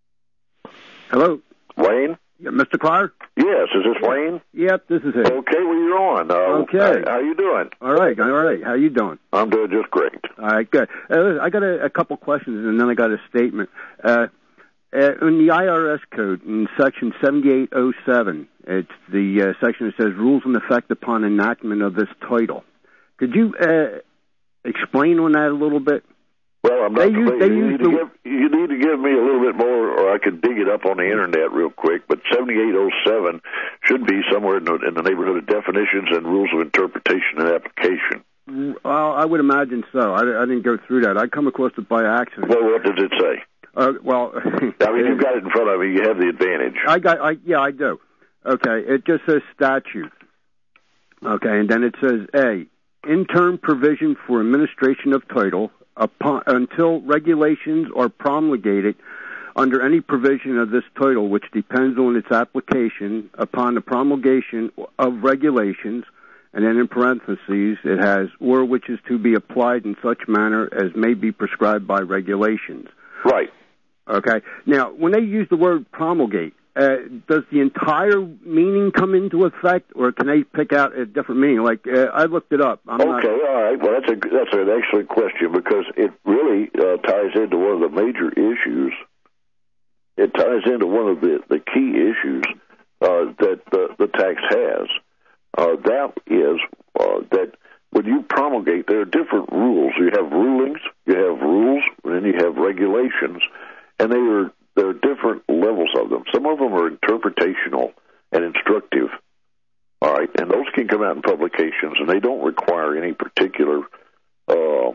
Hello? Wayne? Yeah, Mister Clark? Yes, is this Wayne? Yep, this is it. Okay, well, you're on. Uh, okay. How, how you doing? All right, all right. How you doing? I'm doing just great. All right, good. Uh, I got a, a couple questions, and then I got a statement. Uh, uh, in the I R S code, in Section seventy-eight oh seven, it's the uh, section that says rules in effect upon enactment of this title. Could you uh, explain on that a little bit? Well, I'm not they use, they you, use need the... to give, you need to give me a little bit more, or I could dig it up on the internet real quick, but seventy-eight oh seven should be somewhere in the, in the neighborhood of definitions and rules of interpretation and application. Well, I would imagine so. I, I didn't go through that. I come across it by accident. Well, what does it say? Uh, well, I mean, you've got it in front of you. You have the advantage. I got, I, yeah, I do. Okay, it just says statute. Okay, and then it says A, interim provision for administration of title upon, until regulations are promulgated under any provision of this title, which depends on its application upon the promulgation of regulations, and then in parentheses it has, or which is to be applied in such manner as may be prescribed by regulations. Right. Okay. Now, when they use the word promulgate, uh, does the entire meaning come into effect, or can they pick out a different meaning? Like, uh, I looked it up. I'm okay, not... all right. Well, that's a that's an excellent question, because it really uh, ties into one of the major issues. It ties into one of the, the key issues uh, that the, the tax has. Uh, that is uh, that when you promulgate, there are different rules. You have rulings, you have rules, and then you have regulations, and they are there are different levels of them. Some of them are interpretational and instructive. All right, and those can come out in publications, and they don't require any particular, uh,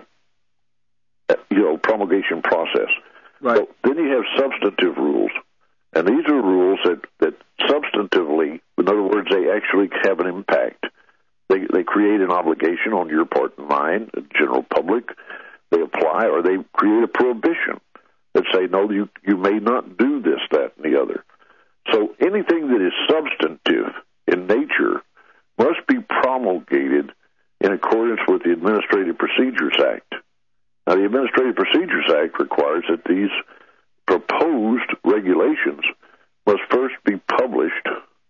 you know, promulgation process. Right. So then you have substantive rules, and these are rules that, that substantively, in other words, they actually have an impact. They they create an obligation on your part and mine, the general public. They apply, or they create a prohibition that say, no, you you may not do this, that, and the other. So anything that is substantive in nature must be promulgated in accordance with the Administrative Procedures Act. Now, the Administrative Procedures Act requires that these proposed regulations must first be published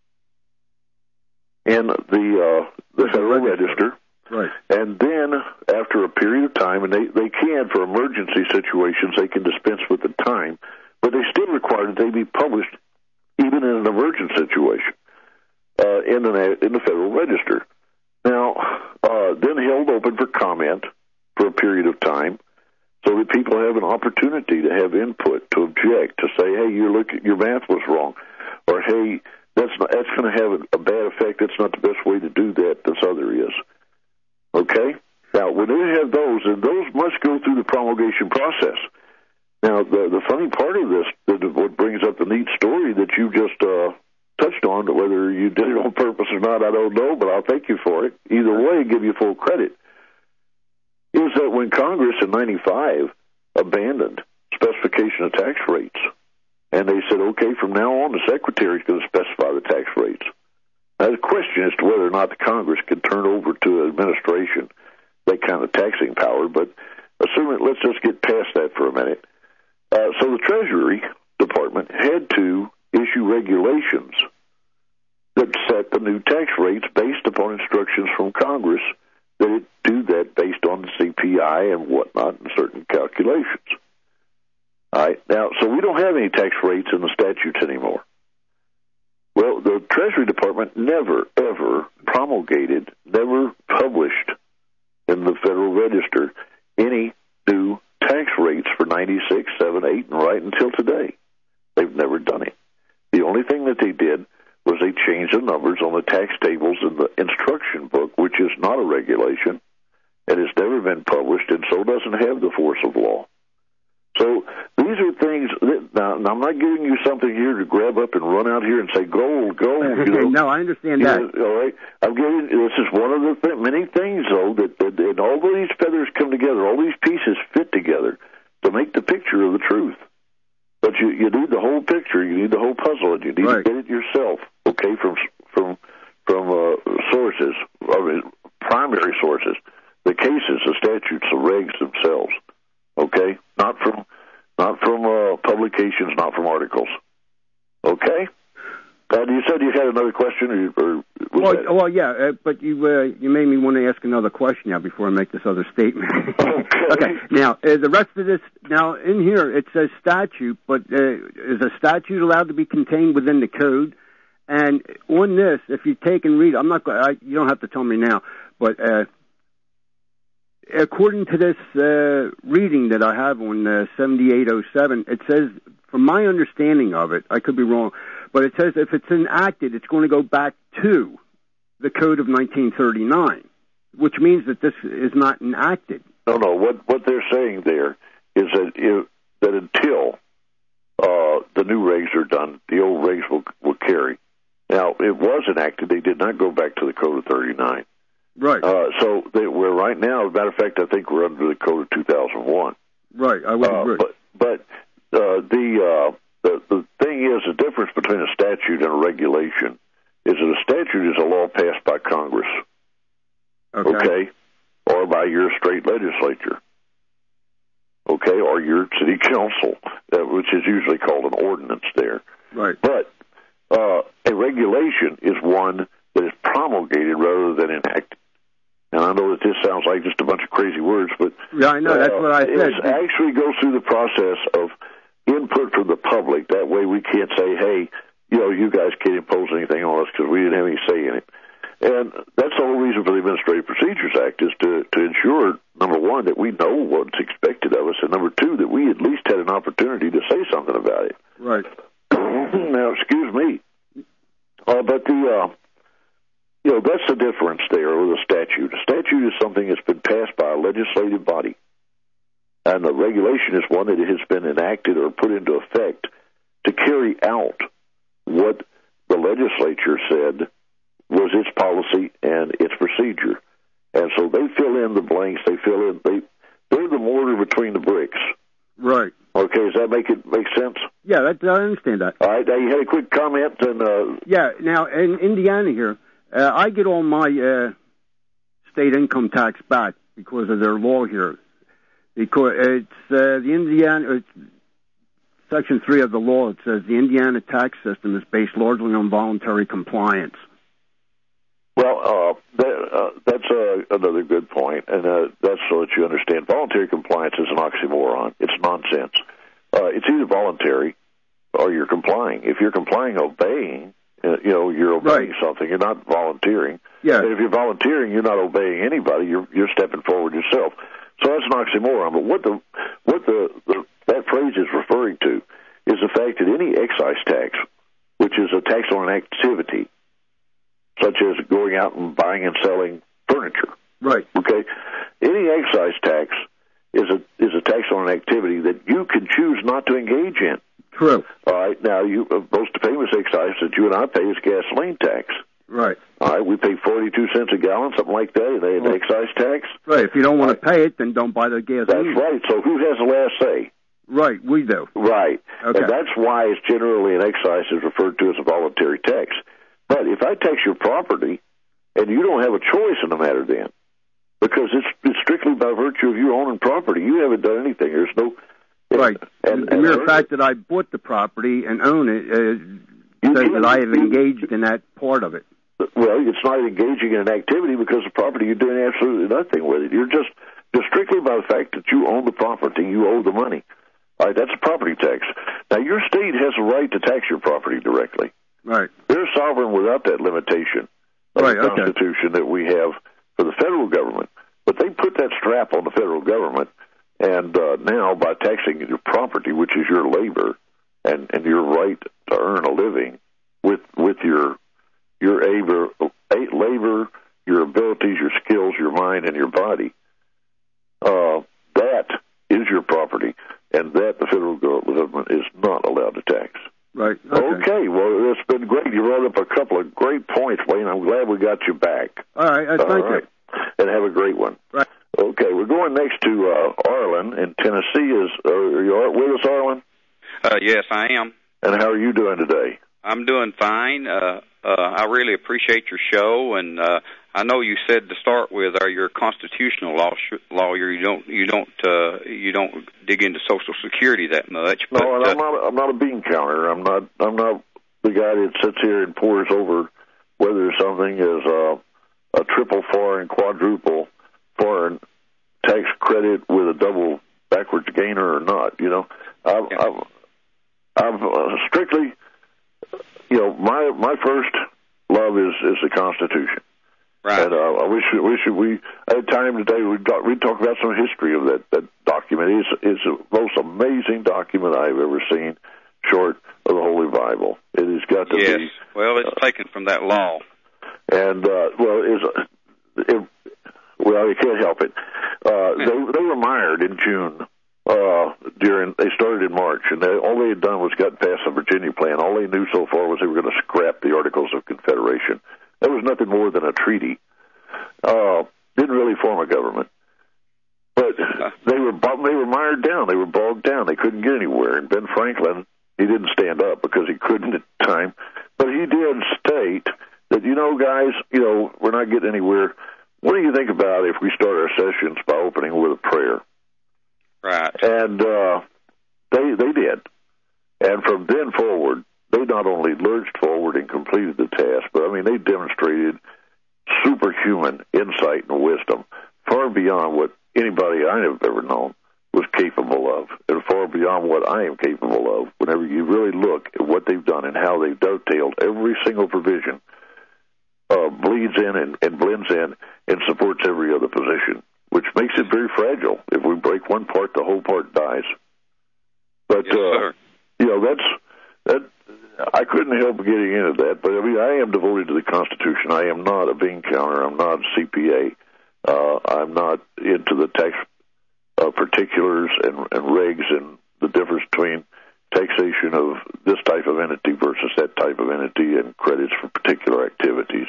in the uh, the Federal Register. Right. And then, after a period of time, and they, they can, for emergency situations, they can dispense with the time, but they still require that they be published even in an emergent situation uh, in, the, in the Federal Register. Now, uh, then held open for comment for a period of time, so that people have an opportunity to have input, to object, to say, hey, you look at your math was wrong, or hey, that's not, that's going to have a, a bad effect. That's not the best way to do that. This other is. Okay? Now, when they have those, and those must go through the promulgation process. Now, the the funny part of this, that what brings up the neat story that you just uh, touched on, whether you did it on purpose or not, I don't know, but I'll thank you for it. Either way, give you full credit. Is that when Congress in ninety-five abandoned specification of tax rates, and they said, okay, from now on, the Secretary is going to specify the tax rates. Now, the question as to whether or not the Congress can turn over to an administration that kind of taxing power, but assuming, let's just get past that for a minute. Uh, so the Treasury Department had to issue regulations that set the new tax rates based upon instructions from Congress that it do that based on the C P I and whatnot and certain calculations. All right. Now, so we don't have any tax rates in the statutes anymore. Well, the Treasury Department never, ever promulgated, never published in the Federal Register any new tax rates for ninety-six, seven, eight, and right until today. They've never done it. The only thing that they did was they changed the numbers on the tax tables in the instruction book, which is not a regulation, and has never been published, and so doesn't have the force of law. So these are things that, now, now I'm not giving you something here to grab up and run out here and say, gold, gold. You know, no, I understand you that. Know, all right. I'm giving, this is one of the th- many things, though, that, that and all of these feathers come together, all these pieces fit together to make the picture of the truth. But you, you need the whole picture, you need the whole puzzle, and you need right. to get it yourself, okay, from from from uh, sources, I mean, primary sources, the cases, the statutes, the regs was well, that? well, yeah, uh, but you uh, you made me want to ask another question now before I make this other statement. Okay. Okay. Now, uh, the rest of this, now in here it says statute, but uh, is a statute allowed to be contained within the code? And on this, if you take and read, I'm not going. I, you don't have to tell me now, but uh, according to this uh, reading that I have on uh, seventy-eight oh seven, it says, from my understanding of it, I could be wrong, but it says if it's enacted, it's going to go back to the Code of nineteen thirty-nine, which means that this is not enacted. No, no. What what they're saying there is that if, that until uh, the new regs are done, the old regs will will carry. Now, it was enacted. They did not go back to the Code of thirty-nine. Right. Uh, so they, we're right now, as a matter of fact, I think we're under the Code of two thousand one. Right, I would uh, agree. But, but uh, the, uh, the the thing is, the difference between a statute and a regulation is that a statute is a law passed by Congress, okay, okay? Or by your state legislature, okay, or your city council, uh, which is usually called an ordinance there. Right. But uh, a regulation is one that is promulgated rather than enacted. And I know that this sounds like just a bunch of crazy words, but yeah, I know, that's uh, what I said. It actually goes through the process of input from the public. That way we can't say, hey, you know, you guys can't impose anything on us because we didn't have any say in it. And that's the whole reason for the Administrative Procedures Act, is to, to ensure, number one, that we know what's expected of us, and number two, that we at least had an opportunity to say something about it. Right. Now, excuse me. Uh, but the... Uh, You know, that's the difference there with a statute. A statute is something that's been passed by a legislative body, and a regulation is one that has been enacted or put into effect to carry out what the legislature said was its policy and its procedure. And so they fill in the blanks, they fill in, they, they're the mortar between the bricks. Right. Okay, does that make it make sense? Yeah, that, I understand that. All right, now you had a quick comment, and... Uh, yeah, now, in Indiana here, Uh, I get all my uh, state income tax back because of their law here. Because it's uh, the Indiana it's Section three of the law. It says the Indiana tax system is based largely on voluntary compliance. Well, uh, that, uh, that's uh, another good point, and uh, that's so that you understand. Voluntary compliance is an oxymoron. It's nonsense. Uh, it's either voluntary or you're complying. If you're complying, obeying. Uh, you know, you're obeying right. something. You're not volunteering. Yeah. And if you're volunteering, you're not obeying anybody. You're you're stepping forward yourself. So that's an oxymoron. But what the what the, the that phrase is referring to is the fact that any excise tax, which is a tax on an activity, such as going out and buying and selling furniture. Right. Okay. Any excise tax is a is a tax on an activity that you can choose not to engage in. True. All right. Now, you uh, most famous excise that you and I pay is gasoline tax. Right. All right. We pay forty-two cents a gallon, something like that, and they have well, excise tax. Right. If you don't want right. to pay it, then don't buy the gasoline. That's right. So who has the last say? Right. We do. Right. Okay. And that's why it's generally an excise is referred to as a voluntary tax. But if I tax your property, and you don't have a choice in the matter then, because it's, it's strictly by virtue of you owning property, you haven't done anything. There's no... Right. And, the and mere fact that I bought the property and own it uh, says that I have engaged in that part of it. Well, it's not engaging in an activity because the property, you're doing absolutely nothing with it. You're just, just strictly by the fact that you own the property, you owe the money. All right, that's a property tax. Now, your state has a right to tax your property directly. Right. They're sovereign without that limitation of right, the Constitution okay. that we have for the federal government. But they put that strap on the federal government. And uh, now, by taxing your property, which is your labor and, and your right to earn a living with with your your labor, labor, your abilities, your skills, your mind, and your body, uh, that is your property, and that the federal government is not allowed to tax. Right. Okay. okay. Well, it's been great. You brought up a couple of great points, Wayne. I'm glad we got you back. All right. Uh, thank All right. you. And have a great one. Right. Okay, we're going next to uh, Arlen in Tennessee. Is uh, are you with us, Arlen? Uh, yes, I am. And how are you doing today? I'm doing fine. Uh, uh, I really appreciate your show, and uh, I know you said to start with, are you a constitutional law sh- lawyer? You don't, you don't, uh, you don't dig into Social Security that much. No, but, and I'm uh, not. I'm not a bean counter. I'm not. I'm not the guy that sits here and pours over whether something is a, a triple foreign, quadruple foreign tax credit with a double backwards gainer or not. You know, I've, yeah. I've, I've uh, strictly, you know, my my first love is, is the Constitution. Right. And uh, I wish wish we had time today. We'd talk, we'd talk about some history of that, that document. It's, it's the most amazing document I've ever seen, short of the Holy Bible. It has got to yes. be. Yes. Well, it's uh, taken from that law. And uh, well, is it, well, you can't help it. Uh, they they were mired in June. Uh, during they started in March, and they, all they had done was got past the Virginia Plan. All they knew so far was they were going to scrap the Articles of Confederation. That was nothing more than a treaty. Uh, didn't really form a government, but they were they were mired down. They were bogged down. They couldn't get anywhere. And Ben Franklin, he didn't stand up because he couldn't at the time, but he did state that, you know, guys, you know, we're not getting anywhere. What do you think about if we start our sessions by opening with a prayer? Right. And uh, they they did. And from then forward, they not only lurched forward and completed the task, but, I mean, they demonstrated superhuman insight and wisdom, far beyond what anybody I have ever known was capable of, and far beyond what I am capable of. Whenever you really look at what they've done and how they've dovetailed every single provision, uh, bleeds in and, and blends in and supports every other position, which makes it very fragile. If we break one part, the whole part dies. But, yes, uh, you know, that's, that, I couldn't help getting into that, but I mean, I am devoted to the Constitution. I am not a bean counter. I'm not a C P A. Uh, I'm not into the tax uh, particulars and, and regs and the difference between taxation of this type of entity versus that type of entity and credits for particular activities.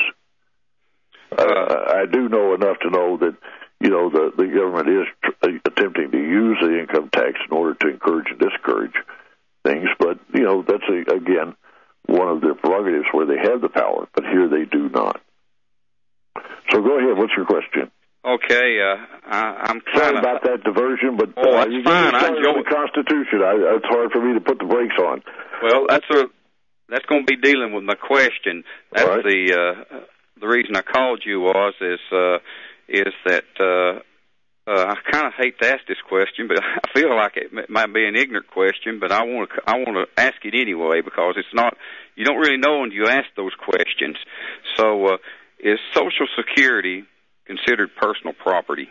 Uh, I do know enough to know that, you know, the, the government is tr- attempting to use the income tax in order to encourage and discourage things, but, you know, that's, a, again, one of their prerogatives where they have the power, but here they do not. So go ahead. What's your question? Okay, uh, I, I'm kinda, sorry about that diversion, but oh, uh, that's you fine. I enjoy the Constitution. I, it's hard for me to put the brakes on. Well, that's a that's going to be dealing with my question. That's right. the uh, the reason I called you was is uh, is that. Uh, Uh, I kind of hate to ask this question, but I feel like it m- might be an ignorant question. But I want to I want to ask it anyway because it's not you don't really know until you ask those questions. So, uh, is Social Security considered personal property?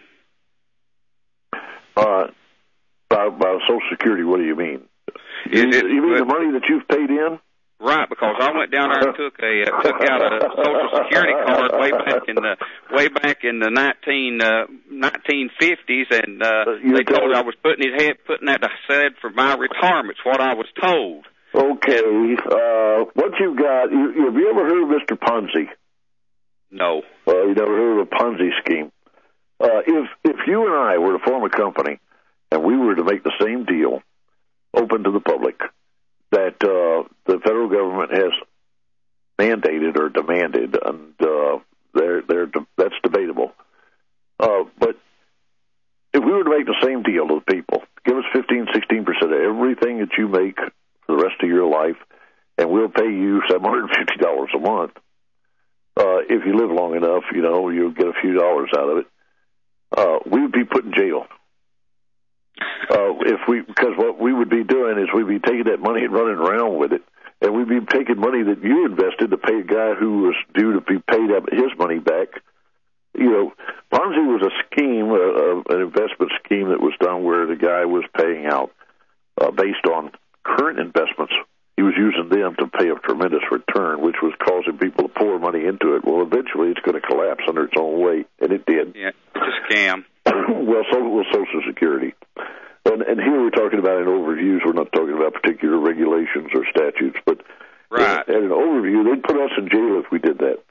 Uh, by, by Social Security, what do you mean? You, is it, you mean uh, the money that you've paid in? Right, because I went down there and took a uh, took out a Social Security card way back in the way back in the nineteen uh, nineteen fifties, and uh, they told me I was putting his head putting that aside for my retirement. It's what I was told. Okay, uh, what you've got? You, have you ever heard of Mister Ponzi? No. Uh, you never heard of a Ponzi scheme? Uh, if if you and I were to form a company and we were to make the same deal open to the public that uh, the federal government has mandated or demanded, and uh, they're, they're, that's debatable. Uh, but if we were to make the same deal to the people, give us fifteen, sixteen percent of everything that you make for the rest of your life, and we'll pay you seven hundred fifty dollars a month. Uh, if you live long enough, you know, you'll get a few dollars out of it. Uh, we would be put in jail. Uh, if we, because what we would be doing is we'd be taking that money and running around with it, and we'd be taking money that you invested to pay a guy who was due to be paid up his money back. You know, Ponzi was a scheme, uh, an investment scheme that was done where the guy was paying out uh, based on current investments. He was using them to pay a tremendous return, which was causing people to pour money into it. Well, eventually it's going to collapse under its own weight, and it did. Yeah, it's a scam. well, so was Social Security. And, and here we're talking about in overviews. We're not talking about particular regulations or statutes, but right. in, in an overview, they'd put us in jail if we did that.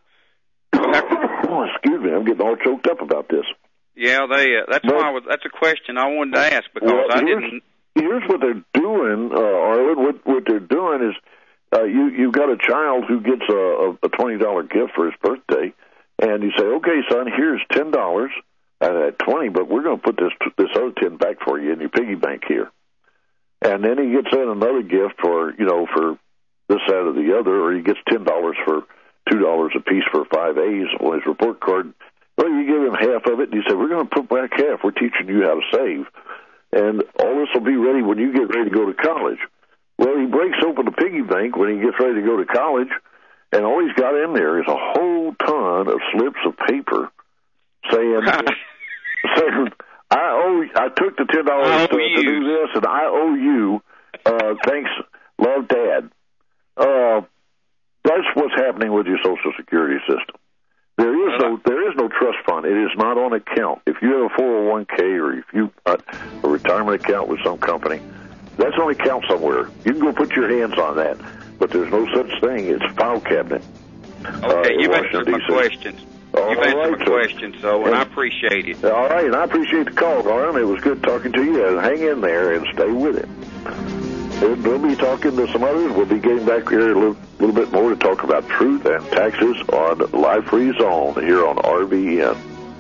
oh, excuse me, I'm getting all choked up about this. Yeah, they. Uh, that's but, why I was. That's a question I wanted to ask because well, I didn't. Here's what they're doing, uh, Arlen. What, what they're doing is uh, you you've got a child who gets a, a twenty dollar gift for his birthday, and you say, "Okay, son, here's ten dollars." At twenty, but we're going to put this this other ten back for you in your piggy bank here. And then he gets in another gift for, you know, for this, that, or the other, or he gets ten dollars for two dollars a piece for five A's on his report card. Well, you give him half of it, and he said, we're going to put back half. We're teaching you how to save. And all this will be ready when you get ready to go to college. Well, he breaks open the piggy bank when he gets ready to go to college, and all he's got in there is a whole ton of slips of paper saying, saying I owe, I took the ten dollars to, to do this, and I owe you. Uh, thanks, love, Dad. Uh, that's what's happening with your Social Security system. There is no there is no trust fund. It is not on account. If you have a four oh one k or if you got a retirement account with some company, that's on account somewhere. You can go put your hands on that, but there's no such thing. It's file cabinet. Okay, uh, you've answered my questions. All You've answered right, my sir. questions, so and I appreciate it. All right, and I appreciate the call, Darren. It was good talking to you. And hang in there and stay with it. And we'll be talking to some others. We'll be getting back here a little, little bit more to talk about truth and taxes on Live Free Zone here on R B N.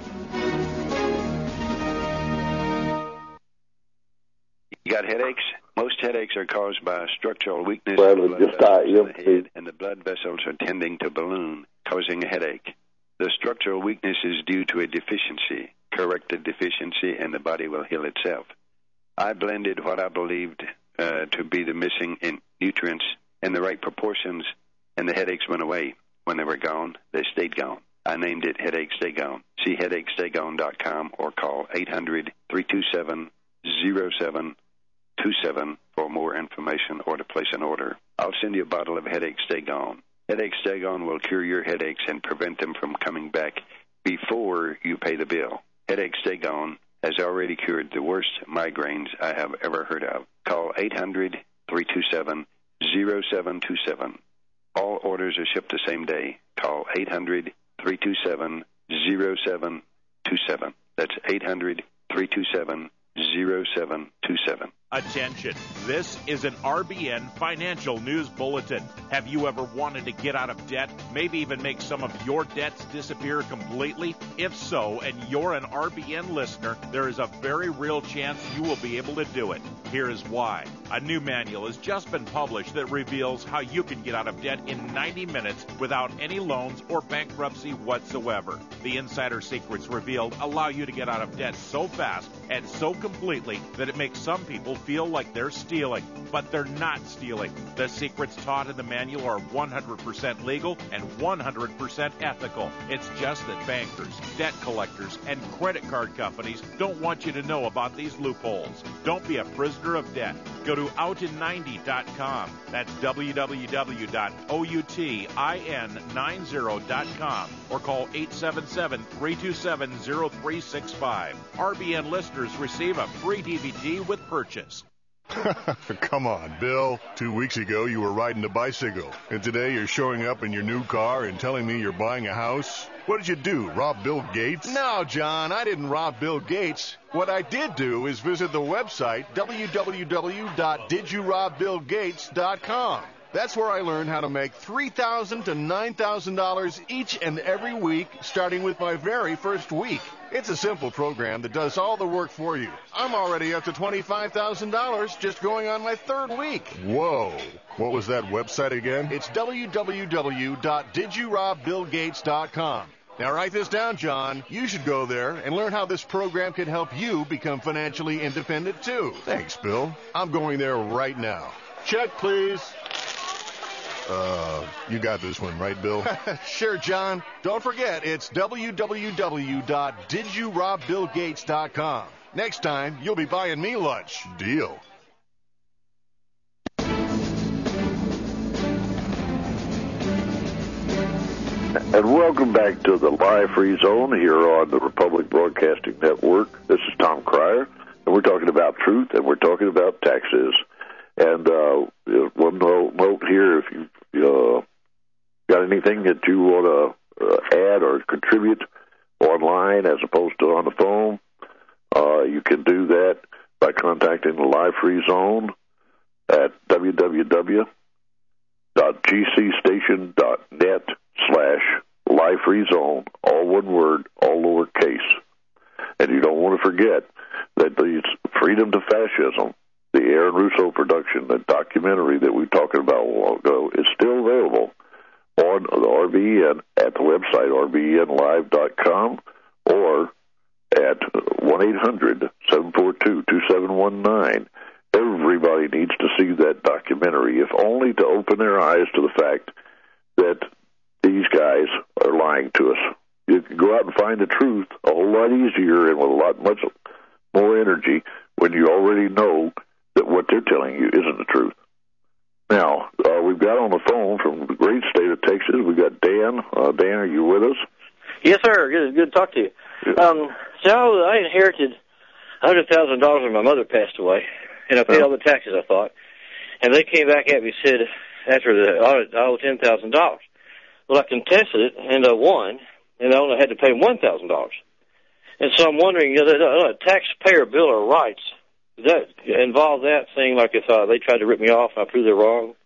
You got headaches? Most headaches are caused by structural weakness Well, of the blood just, uh, vessels yeah, in the head, and the blood vessels are tending to balloon, causing a headache. The structural weakness is due to a deficiency. Correct the deficiency, and the body will heal itself. I blended what I believed uh, to be the missing in nutrients in the right proportions, and the headaches went away. When they were gone, they stayed gone. I named it Headache Stay Gone. See headache stay gone dot com or call eight hundred, three two seven, zero seven two seven for more information or to place an order. I'll send you a bottle of Headache Stay Gone. Headache Stay Gone will cure your headaches and prevent them from coming back before you pay the bill. Headache Stay Gone has already cured the worst migraines I have ever heard of. Call eight hundred, three two seven, zero seven two seven. All orders are shipped the same day. Call eight hundred, three two seven, zero seven two seven. That's eight hundred, three two seven, zero seven two seven. Attention, this is an R B N Financial News Bulletin. Have you ever wanted to get out of debt, maybe even make some of your debts disappear completely? If so, and you're an R B N listener, there is a very real chance you will be able to do it. Here is why. A new manual has just been published that reveals how you can get out of debt in ninety minutes without any loans or bankruptcy whatsoever. The insider secrets revealed allow you to get out of debt so fast and so completely that it makes some people feel like they're stealing, but they're not stealing. The secrets taught in the manual are one hundred percent legal and one hundred percent ethical. It's just that bankers, debt collectors, and credit card companies don't want you to know about these loopholes. Don't be a prisoner of debt. Go to out in ninety dot com. That's w w w dot outin ninety dot com or call eight seven seven, three two seven, zero three six five. R B N listeners receive a free D V D with purchase. Come on, Bill. Two weeks ago, you were riding a bicycle, and today you're showing up in your new car and telling me you're buying a house? What did you do, rob Bill Gates? No, John, I didn't rob Bill Gates. What I did do is visit the website w w w dot did you rob bill gates dot com. That's where I learned how to make three thousand dollars to nine thousand dollars each and every week, starting with my very first week. It's a simple program that does all the work for you. I'm already up to twenty-five thousand dollars just going on my third week. Whoa. What was that website again? It's w w w dot did you rob bill gates dot com. Now write this down, John. You should go there and learn how this program can help you become financially independent, too. Thanks, Bill. I'm going there right now. Check, please. Uh, you got this one, right, Bill? Sure, John. Don't forget, it's w w w dot did you rob bill gates dot com. Next time, you'll be buying me lunch. Deal. And welcome back to the Live Free Zone here on the Republic Broadcasting Network. This is Tom Cryer, and we're talking about truth, and we're talking about taxes. And uh, one note here, if you uh, got anything that you want to uh, add or contribute online as opposed to on the phone, uh, you can do that by contacting the Live Free Zone at w w w dot g c station dot net slash Live Free Zone, all one word, all lowercase. And you don't want to forget that the Freedom to Fascism, the Aaron Russo production, the documentary that we were talking about a while ago, is still available on the R B N at the website R B N live dot com or at one eight hundred seven four two two seven one nine. Everybody needs to see that documentary, if only to open their eyes to the fact that these guys are lying to us. You can go out and find the truth a whole lot easier and with a lot much more energy when you already know that what they're telling you isn't the truth. Now, uh, we've got on the phone from the great state of Texas, we've got Dan. Uh, Dan, are you with us? Yes, sir. Good, good to talk to you. Um, so I inherited one hundred thousand dollars when my mother passed away, and I paid all the taxes, I thought. And they came back at me and said, after the audit, I owe ten thousand dollars. Well, I contested it, and I won, and I only had to pay one thousand dollars. And so I'm wondering, you know, the, the taxpayer bill of rights, does that involve that thing, like if uh, they tried to rip me off and I prove they're wrong?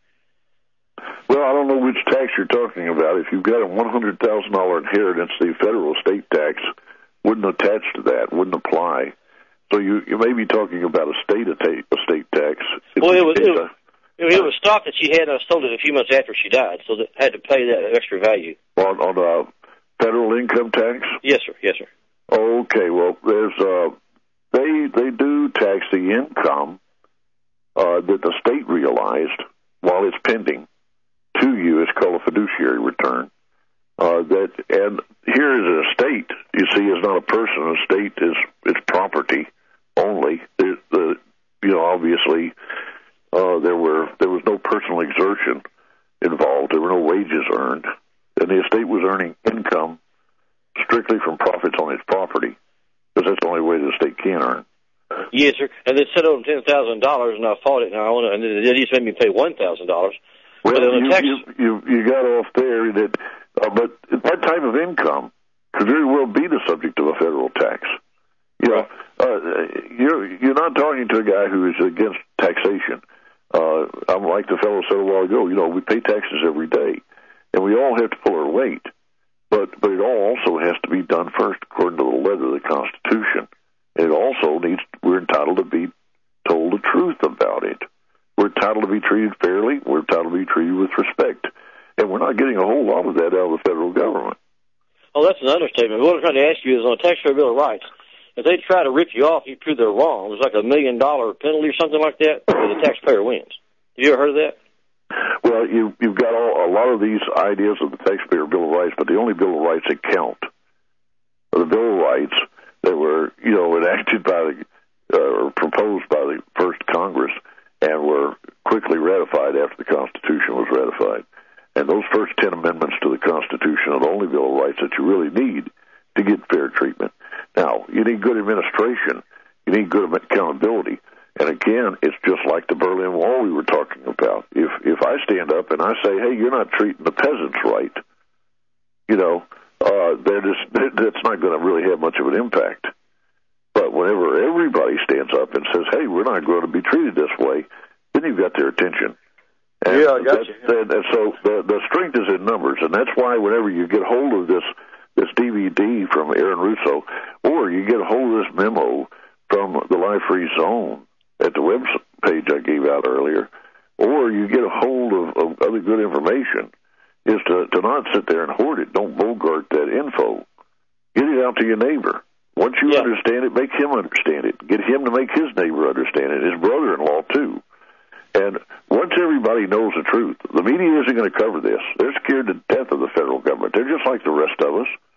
Well, I don't know which tax you're talking about. If you've got a one hundred thousand dollars inheritance, the federal estate tax wouldn't attach to that, wouldn't apply. So you you may be talking about a state estate, estate tax. Well, it was, it, was, it was stock that she had, and I sold it a few months after she died, so that had to pay that extra value. On, on uh, federal income tax? Yes, sir. Yes, sir. Okay, well, there's uh, they they do tax the income uh, that the state realized while it's pending to you. It's called a fiduciary return. Uh, that and here is an estate. You see, is not a person. An estate is it's property only. The, the you know obviously uh, there were there was no personal exertion involved. There were no wages earned, and the estate was earning income strictly from profits on its property, because that's the only way the state can earn. Yes, sir. And they said over ten thousand dollars, and I fought it. Now I want to, and they just made me pay one thousand dollars. Well, you, tax... you, you you got off there, that, uh, but that type of income could very well be the subject of a federal tax. You know, uh, you're you're not talking to a guy who is against taxation. Uh, I'm like the fellow said a while ago. You know, we pay taxes every day, and we all have to pull our weight. But but it all also has to be done first according to the letter of the Constitution. And it also needs we're entitled to be told the truth about it. We're entitled to be treated fairly. We're entitled to be treated with respect. And we're not getting a whole lot of that out of the federal government. Oh, that's an understatement. What I'm trying to ask you is on a taxpayer bill of rights, if they try to rip you off, you prove they're wrong. There's like a million dollar penalty or something like that, where the taxpayer wins. Have you ever heard of that? Well, you, you've got all, a lot of these ideas of the taxpayer bill of rights, but the only bill of rights that count are the bill of rights that were, you know, enacted by the, uh, or proposed by the first Congress and were quickly ratified after the Constitution was ratified. And those first ten amendments to the Constitution are the only bill of rights that you really need to get fair treatment. Now, you need good administration. You need good accountability. And again, it's just like the Berlin Wall we were talking about. If if I stand up and I say, hey, you're not treating the peasants right, you know, uh, that is, that's not going to really have much of an impact. But whenever everybody stands up and says, hey, we're not going to be treated this way, then you've got their attention. And yeah, I got you. And, and so the, the strength is in numbers, and that's why whenever you get hold of this this D V D from Aaron Russo, or you get a hold of this memo from the Life Free Zone at the web page I gave out earlier, or you get a hold of, of other good information, is to, to not sit there and hoard it. Don't bogart that info. Get it out to your neighbor. Once you yeah. understand it, make him understand it. Get him to make his neighbor understand it, his brother-in-law too. And once everybody knows the truth, the media isn't going to cover this. They're scared to death of the federal government. They're just like the rest of us.